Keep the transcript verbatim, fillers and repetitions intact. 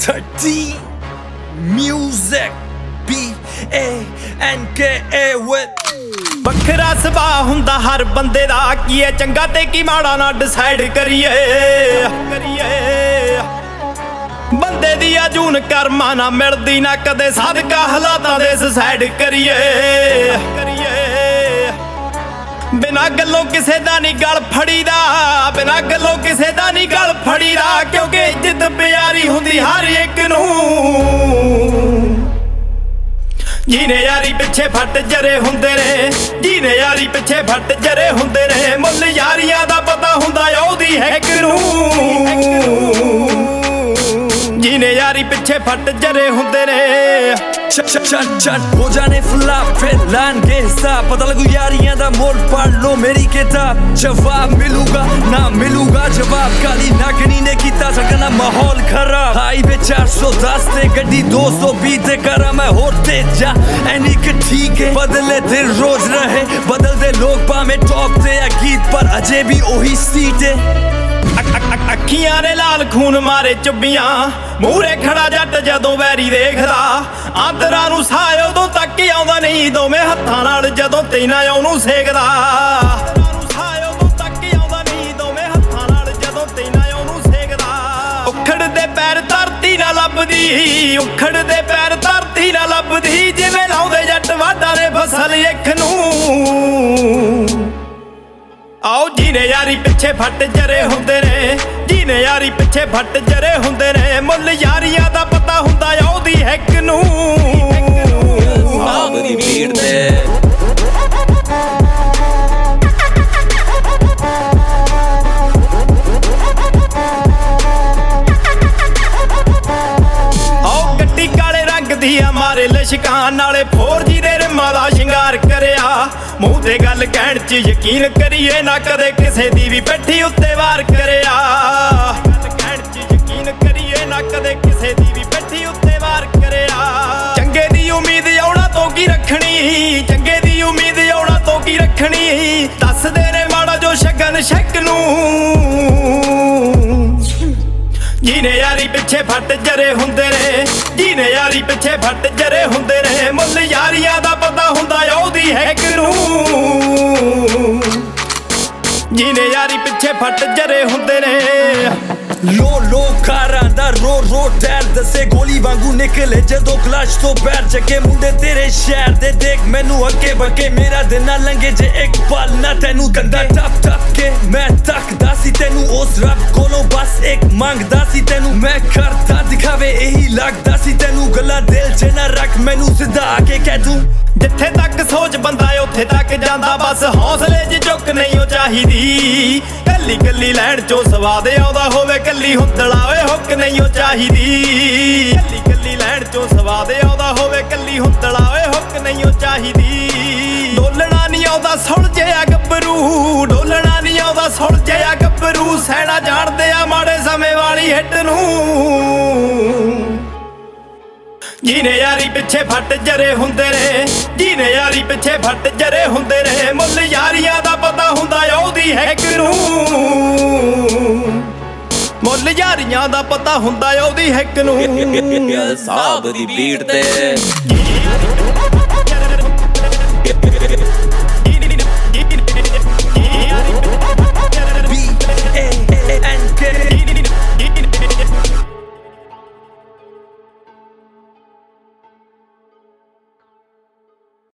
thirteen Music B A N K A with ਵੱਖਰਾ ਸੁਭਾਅ ਹੁੰਦਾ ਹਰ ਬੰਦੇ ਦਾ, ਕੀ ਹੈ ਚੰਗਾ ਤੇ ਕੀ ਮਾੜਾ ਨਾ ਡਿਸਾਈਡ ਕਰੀਏ ਕਰੀਏ ਬੰਦੇ ਦੀ ਆ ਜੂਨ ਕਰਮਾਂ ਨਾ ਮਿਲਦੀ ਨਾ ਕਦੇ, ਸਦਕਾ ਹਾਲਾਤਾਂ ਦੇ ਸੁਸਾਈਡ ਕਰੀਏ ਕਰੀਏ ਬਿਨਾਂ ਗੱਲੋਂ ਕਿਸੇ ਦਾ ਨਹੀਂ ਗਲ ਫੜੀਦਾ, ਬਿਨਾਂ ਗੱਲੋਂ ਕਿਸੇ ਦਾ ਨਹੀਂ ਗਲ ਫੜੀਦਾ, ਕਿਉਂਕਿ ਇੱਜ਼ਤ ਪਿਆਰੀ ਹੁੰਦੀ ਹਰ ਇੱਕ ਨੂੰ। ਜੀਨੇ ਯਾਰੀ ਪਿੱਛੇ ਫੱਟ ਜਰੇ ਹੁੰਦੇ ਨੇ, ਜੀਨੇ ਯਾਰੀ ਪਿੱਛੇ ਫੱਟ ਜਰੇ ਹੁੰਦੇ ਨੇ, ਮੁੱਲ ਯਾਰੀਆਂ ਦਾ ਪਤਾ ਹੁੰਦਾ ਉਹਦੀ ਹੈਕ ਨੂੰ। ਜੀਨੇ ਯਾਰੀ ਪਿੱਛੇ ਫੱਟ ਜਰੇ ਹੁੰਦੇ ਨੇ। ਛੱਟ ਛੱਟ ਛੱਟ ਹੋ ਜਾਣੇ ਫਲਾਪ ਫਿਰ ਲਾਣਗੇ ਹਿਸਾਬ, ਪਤਾ ਲੱਗੂ ਯਾਰੀਆਂ ਦਾ ਮੋਲ ਪੜ ਲੋ ਮੇਰੀ ਕਿਤਾਬ। ਜਵਾਬ ਮਿਲੂਗਾ ਨਾ ਮਿਲੂਗਾ ਜਵਾਬ, ਕਾਲੀ ਨਾਗਣੀ ਨੇ ਕੀਤਾ ਸਕਣਾ ਮਾਹੌਲ ਖਰਾਬ। ਹਾਈਵੇ ਚਾਰ ਸੌ ਦਸ ਤੇ ਗੱਡੀ ਦੋ ਸੌ ਵੀਹ ਤੇ ਕਰਾਂ ਮੈਂ ਹੋਰ तेज जा, ਐਨੀ ਕਿ ਠੀਕ ਹੈ ਬਦਲੇ ਦਿਨ ਰੋਜ਼ ਰਹੇ, ਬਦਲਦੇ ਲੋਕ ਭਾਵੇਂ ਟੌਪ ਤੇ ਆ ਗੀਤ ਪਰ ਅਜੇ ਵੀ ਉਹੀ ਸੀਟ ਹੈ। ਅੱਖੀਆਂ ਨੇ ਲਾਲ ਖੂਨ ਮਾਰੇ ਚੁੱਬੀਆਂ, ਮੂਹਰੇ ਖੜਾ ਜੱਟ ਜਦੋਂ ਵੈਰੀ ਦੇਖਦਾ, ਆਂਦਰਾਂ ਨੂੰ ਸਾਹ ਉਦੋਂ ਤੱਕ ਆਉਂਦਾ ਨਹੀਂ, ਦੋਵੇਂ ਹੱਥਾਂ ਨਾਲ ਜਦੋਂ ਤੈਨਾਂ ਉਹਨੂੰ ਸੇਕਦਾ। ਉਦੋਂ ਤੱਕ ਆਉਂਦਾ ਨਹੀਂ, ਦੋਵੇਂ ਹੱਥਾਂ ਨਾਲ ਜਦੋਂ ਤੈਨਾਂ ਉਹਨੂੰ ਸੇਕਦਾ। ਉਖੜ ਦੇ ਪੈਰ ਧਰਤੀ ਨਾ ਲੱਭਦੀ, ਉਖੜ ਦੇ ਪੈਰ ਧਰਤੀ ਨਾ ਲੱਭਦੀ, ਜਿਵੇਂ ਲਾਉਂਦੇ ਜੱਟ ਵਾਢਾਂ ਨੇ ਫਸਲ ਇੱਕ ਨੂੰ। ਆਓ ਜੀਨੇ ਯਾਰੀ ਪਿੱਛੇ ਫੱਟ ਜਰੇ ਹੁੰਦੇ ਨੇ, ਜੀਨੇ ਯਾਰੀ ਪਿੱਛੇ ਫੱਟ ਜਰੇ ਹੁੰਦੇ ਨੇ, ਮੁੱਲ ਯਾਰੀਆਂ ਦਾ ਪਤਾ ਹੁੰਦਾ ਉਹਦੀ ਹੈਕ ਨੂੰ। ਸਾਬ ਦੀ ਭੀੜ ਤੇ ਆਓ ਗੱਡੀ ਕਾਲੇ ਰੰਗ ਦੀ ਆ ਮਾਰੇ ਲਿਸ਼ਕਾਂ, ਨਾਲੇ ਫੋਰ ਜੀ ਦੇ ਰਿਮਾਂ ਦਾ ਸ਼ਿੰਗਾਰ ਕਰਿਆ, ਮੂੰਹ ਤੇ ਗੱਲ ਕਹਿਣ ਚ ਯਕੀਨ ਕਰੀਏ ਨਾ ਕਦੇ ਕਿਸੇ ਦੀ ਵੀ ਪਿੱਠੀ ਉੱਤੇ ਵਾਰ ਕਰਿਆ। ਗੱਲ ਕਹਿਣ ਚ ਯਕੀਨ ਕਰੀਏ ਨਾ ਕਦੇ ਕਿਸੇ ਦੀ ਵੀ ਪਿੱਠੀ ਉੱਤੇ ਵਾਰ ਕਰਿਆ। ਚੰਗੇ ਦੀ ਉਮੀਦ ਆਉਣਾ ਤੋਂ ਕੀ ਰੱਖਣੀ, ਚੰਗੇ ਦੀ ਉਮੀਦ ਆਉਣਾ ਤੋਂ ਕੀ ਰੱਖਣੀ, ਦੱਸਦੇ ਨੇ ਮਾੜਾ ਜੋ ਸ਼ਗਨ ਸ਼ੱਕ ਨੂੰ। ਜੀਨੇ ਯਾਰੀ ਪਿੱਛੇ ਫੱਟ ਜਰੇ ਹੁੰਦੇ ਨੇ, ਜੀਨੇ ਯਾਰੀ ਪਿੱਛੇ ਫੱਟ ਜਰੇ ਹੁੰਦੇ ਨੇ, ਮੁੱਲ ਯਾਰੀਆਂ ਦਾ ਪਤਾ ਹੁੰਦਾ ਉਹਦੀ ਹੈਕ ਨੂੰ। ਜੀਨੇ ਯਾਰੀ ਪਿੱਛੇ ਫੱਟ ਜਰੇ ਹੁੰਦੇ ਨੇ। ਲੋ ਲੋ ਕਾਰਾਂ ਦਾ ਰੋ ਰੋ ਟੈਲ ਦੱਸੇ, ਗੋਲੀ ਵਾਂਗੂ ਨਿਕਲੇ ਜਦੋਂ ਕਲਾਸ਼ ਤੋਂ ਪੈਰ ਚੱਕੇ, ਮੁੰਡੇ ਤੇਰੇ ਸ਼ਹਿਰ ਦੇ ਦੇਖ ਮੈਨੂੰ ਅੱਗੇ ਬੱਕੇ, ਮੇਰਾ ਦਿਨ ਨਾ ਲੰਘੇ ਜੇ ਇੱਕ ਪਲ ਨਾ ਤੈਨੂੰ ਗੰਦਾ ਟੱਪ ਟੱਪ ਕੇ ਮੈਂ ਤੱਕਦਾ ਸੀ ਤੈਨੂੰ, ਉਸ ਰੱਬ ਕੋਲੋਂ ਬਸ ਇੱਕ ਮੰਗਦਾ ਸੀ ਤੈਨੂੰ, ਮੈਂ ਕਰਦਾ ਦਿਖਾਵੇ ਇਹੀ ਲੱਗਦਾ ਸੀ ਤੈਨੂੰ, ਗੱਲਾਂ ਦਿਲ ਚ ਨਾ ਰੱਖ ਮੈਨੂੰ ਸਿੱਧਾ ਆ ਕੇ ਕਹਿ ਦੂੰ। ਜਿੱਥੇ ਤੱਕ ਸੋਚ ਬੰਦਾ ਉੱਥੇ ਤੱਕ ਜਾਂਦਾ, ਬਸ ਹੌਸਲੇ 'ਚ ਝੁਕ ਨਹੀਂ ਉਹ ਚਾਹੀਦੀ, ਕੱਲੀ ਕੱਲੀ ਲੈਣ ਚੋਂ ਸਵਾਦ ਆਉਂਦਾ ਹੋਵੇ, ਕੱਲੀ ਹੁੰਦਲਾਵੇ ਹੁੱਕ ਨਹੀਂ ਉਹ ਚਾਹੀਦੀ। ਕੱਲੀ ਕੱਲੀ ਲੈਣ ਚੋਂ ਸਵਾਦ ਆਉਂਦਾ ਹੋਵੇ, ਕੱਲੀ ਹੁੰਦਲਾਵੇ ਹੁੱਕ ਨਹੀਂ ਉਹ ਚਾਹੀਦੀ। ਡੋਲਣਾ ਨਹੀਂ ਆਉਂਦਾ ਸੁਣ ਜਿਆ ਗੱਭਰੂ, ਡੋਲਣਾ ਨਹੀਂ ਆਉਂਦਾ ਸੁਣ ਜਿਆ ਗੱਭਰੂ, ਸਹਿਣਾ ਜਾਣਦੇ ਆ ਮਾੜੇ ਸਮੇਂ ਵਾਲੀ ਹਿੱਟ ਨੂੰ। ਜੀਨੇ ਯਾਰੀ ਪਿੱਛੇ ਫੱਟ ਜਰੇ ਹੁੰਦੇ ਨੇ, ਜੀਨੇ ਯਾਰੀ ਪਿੱਛੇ ਫੱਟ ਜਰੇ ਹੁੰਦੇ ਨੇ, ਮੁੱਲ ਯਾਰੀਆਂ ਦਾ ਪਤਾ ਹੁੰਦਾ ਉਹਦੀ ਹੈਕ ਨੂੰ। ਮੁੱਲ ਯਾਰੀਆਂ ਦਾ ਪਤਾ ਹੁੰਦਾ ਉਹਦੀ ਹੈਕ ਨੂੰ। ਸਾਬ ਦੀ ਭੀੜ ਤੇ